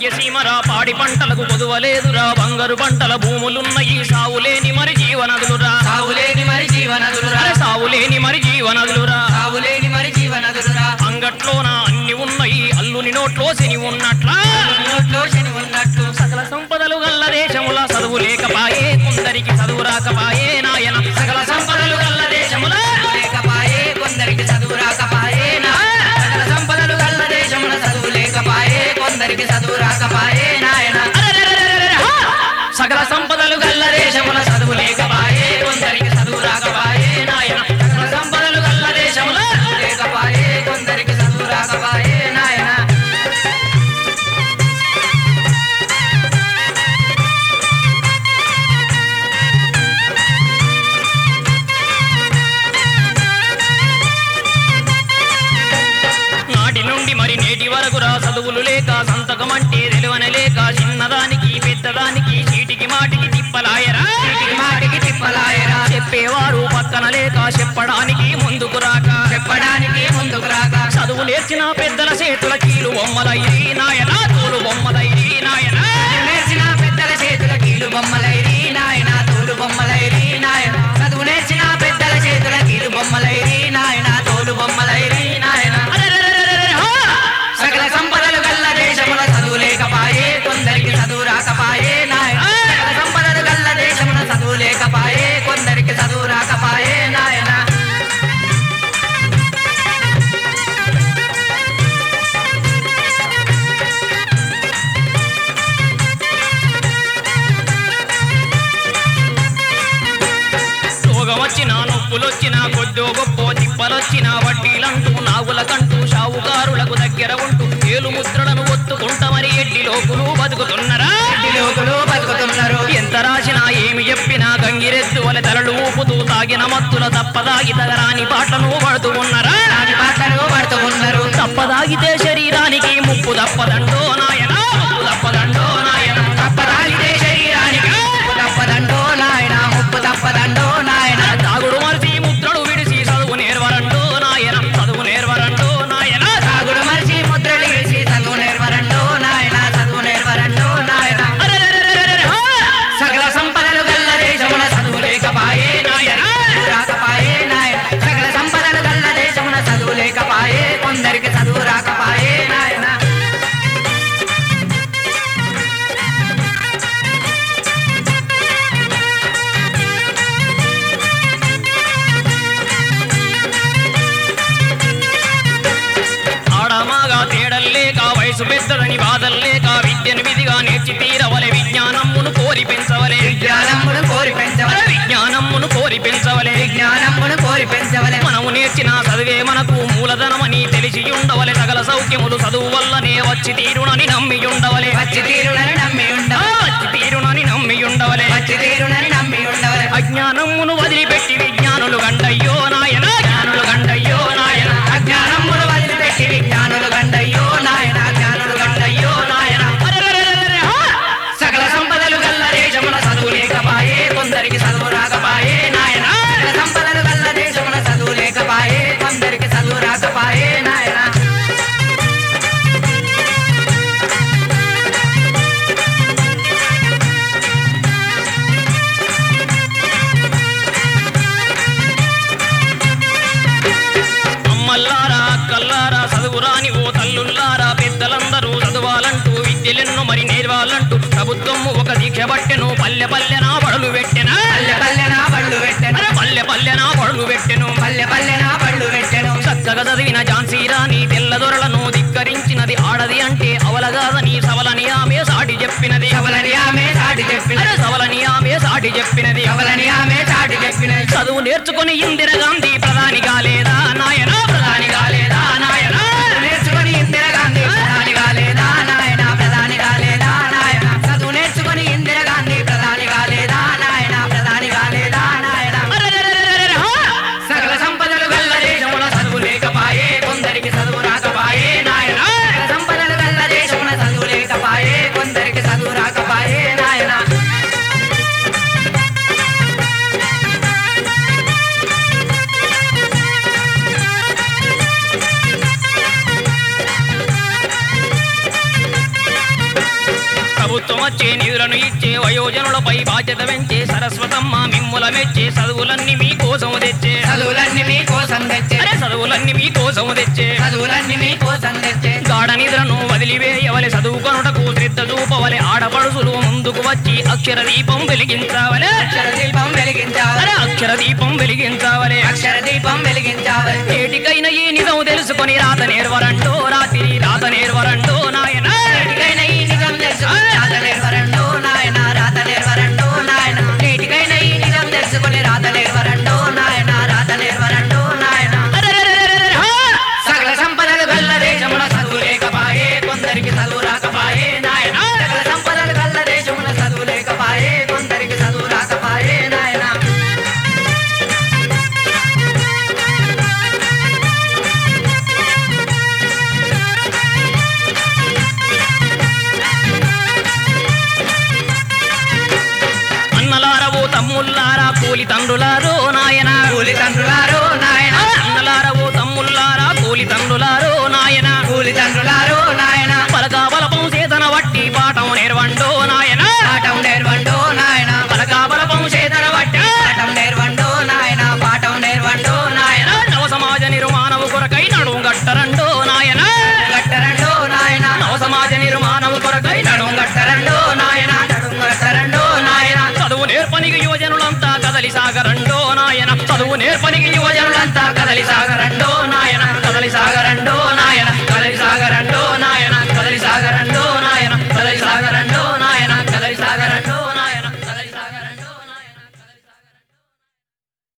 భాగ్యసీమరా పాడి పంటలకు కొదువలేదురా బంగారు పంటల భూములున్నయి సావులేని మరి జీవనదులురా సావులేని మరి జీవనదులురా సావులేని మరి జీవనదులురా సావులేని మరి జీవనదులురా అంగట్లోన అన్ని ఉన్నాయి అల్లుని నోట్లో శని ఉన్నట్లా నోట్లో శని ఉన్నట్టు సకల సంపదలు గల్ల దేశముల చదువు లేకపాయే కొందరికి చదువు రాకపాయే నాయన సకల సంపదలు గల్ల దేశముల లేకపాయే కొందరికి చదువు రాకపాయే సకల సంపదలు గల్ల దేశముల చదువు లేకపాయే కొందరికి చదువు రాకపాయే నాయన సకల సంపదలు గల్ల దేశముల చదువు లేకపాయే కొందరికి చదువు రాకపాయే నాయన సకల సంపదలు గల్ల దేశముల లేకపాయే కొందరికి చదువు రాకపాయే నాయన నాటి నుండి మరి నేటి వరకు రా చదువులు లేక సంతకం అంటే తెలివనలేక చిన్నదానికి పెద్దదానికి చీటికి మాటికి తిప్పలాయరా మాటికి తిప్పలాయరా చెప్పేవారు పక్కన లేక చెప్పడానికి ముందుకు రాక చెప్పడానికి ముందుకు రాక చదువు నేర్చిన పెద్దల చేతుల కీలు బొమ్మలయ్యి నాయన తోలు బొమ్మలయ్యి నాయన నేర్చిన పెద్దల చేతుల కీలు బొమ్మలైరి నాయన తోలు బొమ్మలైరి నాయన చదువు నేర్చిన పెద్దల చేతుల కీలు బొమ్మలైరి నాయన తోలు బొమ్మలైరి నాయన సకల సంపదలు గల్ల దేశముల చదువు లేకపాయే కొందరికి చదువు రాకపాయే నాయన సకల సంపదలు గల్ల దేశముల చదువు లేకపాయే కొందరికి చదువు రాకపాయే నాయన రోగం వచ్చినా నొప్పులొచ్చినా కొద్దో గొప్ప తిప్పలొచ్చినా వడ్డీలంటూ నాగులకంటూ షావుకారులకు దగ్గర ఉంటూ ఏలు ముద్రలను ఒత్తుకుంటా మరి ఎడ్డి లోకులు బతుకుతున్నరా లోకులు బతుకుతున్నారు ఎంత రాసినా ఏమి చెప్పినా గంగిరెద్దు వలె తలలు ఊపుతూ తాగిన మత్తుల తప్పదాగి తగరాని పాటలు పడుతూ ఉన్నరా నాటి పాటలు పడుతూ ఉన్నారు తప్పదాగితే శరీరానికి ముప్పు తప్పదండో నాయన ముప్పు తప్పదండో నాయన తప్పదాగితే శరీరానికి ముప్పు తప్పదండో నాయన ముప్పు తప్పదండో నాయన తాగుడు మరిచి ముద్రలు విడిచి చదువు నేర్వరండో నాయన చదువు నేర్వరండో నాయన సాగుడు మరిచి ముద్రలు వేసి చదువు నేర్వరండో నాయన చదువు నేర్వరండో నాయన సకల సంపదలు గల్ల దేశమున చదువు లేకపాయే నాయన రాకపాయే నాయన సకల సంపదలు గల్ల దేశమున చదువు లేకపాయే కొందరికి చదువు రాకపాయే నాయన ఆడమాగా తేడల్లేక వయసు పెద్దదని బాధల్లేక విద్యను విధిగా నేర్చి తీరవలె విజ్ఞానమ్మును కోరి పెంచవలే విజ్ఞానమును కోరి పెంచవలె విజ్ఞానమ్మును కోరి పెంచవలే విజ్ఞానమును కోరి పెంచవలె మనము నేర్చిన చదివే మనకు మూలధనమని తెలిసి ఉండవలె సకల సౌఖ్యములు చదువు వల్లనే వచ్చి తీరునని నమ్మి ఉండవలే వచ్చి తీరునని నమ్మి ఉండవలె వచ్చి తీరునని నమ్మి ఉండవలే వచ్చి తీరునని నమ్మి ఉండవలె అజ్ఞానమును వదిలిపెట్టి విజ్ఞానులు గండయ్యో నాయన జ్ఞానులు గండయ్యో నాయన అజ్ఞానమును వదిలిపెట్టి విజ్ఞానులు గండయ్యో నాయన జ్ఞానులు గండయ్యో నాయన సకల సంపదలు గల్ల దేశమున చదువు లేకపాయే కొందరికి చదువు రాకపాయే నాయన సకల సంపదలు గల్ల దేశమున చదువు లేకపాయే కొందరికి చదువు రాకపాయే నాయన అమ్మల్లారా అక్కల్లారా చదువురాని ఓ తల్లుల్లారా పెద్దలందరూ చదవాలంటూ విద్యలెన్నో మరి నేర్వాలంటూ ప్రభుత్వము ఒక దీక్ష పట్టెను పల్లె పల్లెనా బడులు పెట్టెనా పల్లె పల్లెనా బళ్ళు పెట్టెను పల్లె పల్లెనా బడులు పెట్టెను పల్లె పల్లెనా బళ్ళు పెట్టెను చక్కగా చదివిన ఝాన్సీ రాణి తెల్లదొరలను ధిక్కరించినది ఆడది అంటే అవలగాదని సవలని ఆమె సాటి చెప్పినది సవలని ఆమె సాటి చెప్పినది సవలని ఆమె సాటి చెప్పినది సవలని ఆమె సాటి చెప్పినది చదువు నేర్చుకుని ఇందిరాగాంధీ ప్రధాని కాలేదా నాయన ప్రధాని కాలేదా నాయన నేర్చుకొని ఇందిరాగాంధీ ప్రధాని కాలేదా నాయన ప్రధాని కాలేదా నాయన చదువు నేర్చుకొని ఇందిరాగాంధీ ప్రధాని కాలేదా నాయన ప్రధాని కాలేదా నాయన సకల సంపదలు గల్ల దేశమున చదువు లేకపాయే కొందరికి చదువు రాకపాయే నాయన సకల సంపదలు గల్ల దేశమున చదువు లేకపాయే కొందరికి చదువు రాకపాయే నాయన వచ్చే నిధులను ఇచ్చే వయోజనులపై బాధ్యత పెంచే సరస్వతమ్మ మిమ్ముల మెచ్చే చదువులన్నీ మీకోసం తెచ్చే చదువులన్నీ మీకోసం తెచ్చే అరే చదువులన్నీ మీకోసం తెచ్చే చదువులన్నీ మీకోసం తెచ్చే గాఢ నిద్రను వదిలివేయవలె చదువుకొనుటకు శ్రద్ధ చూపవలె ఆడపడుసులు ముందుకు వచ్చి అక్షర దీపం వెలిగించవలె అక్షర దీపం వెలిగించాలి అరే అక్షర దీపం వెలిగించవలె అక్షర దీపం వెలిగించాలి ఏటికైనా ఈ నిజం తెలుసుకొని రాత నేర్వరంటో రాత్రి రాత నేర్వరంటో నాయన నేటికైనా ఈ నిజం తెలుసుకొని రాత నేర్వరండో నాయన రాత నేర్వరండో నాయన నేటికైనా ఈ నిజం తెలుసుకొని రాత నేర్వరండో నాయన రాత నేర్వరండో నాయన సకల సంపదలు గల్ల దేశమున చదువు లేకపాయే కొందరికి చదువు రాకపాయే నాయన సకల సంపదలు గల్ల దేశమున చదువు లేకపాయే కొందరికి చదువు రాకపాయే నాయన అన్నలారవో తమ్ముళ్ళారా కూలి తండ్రులారో నాయన కూలి తండ్రులారో నాయన అన్నలారవో తమ్ముళ్ళారా కూలి తండ్రులారో నాయన కూలి తండ్రులారో నాయన పలకా బలపం చేతన వట్టి పాఠం నేర్వండో నాయన పాఠం నేర్వండో నాయన పలకా బలపం చేతన వట్టి పాఠం నేర్వండో నాయన పాఠం నేర్వండో నాయన నవ సమాజ నిర్మాణము కొరకై నడుం గట్టరండో నాయన గట్టరండో నాయన నవ సమాజ నిర్మాణము కొరకై నడుం గట్టరండో నాయన నడుం గట్టరండో నాయన చదువు నేర్పనికి యువజనులంతా కదలి సాగరండో నాయన చదువు నేర్పనికి యువజనులంతా కదలి సాగరండో నాయన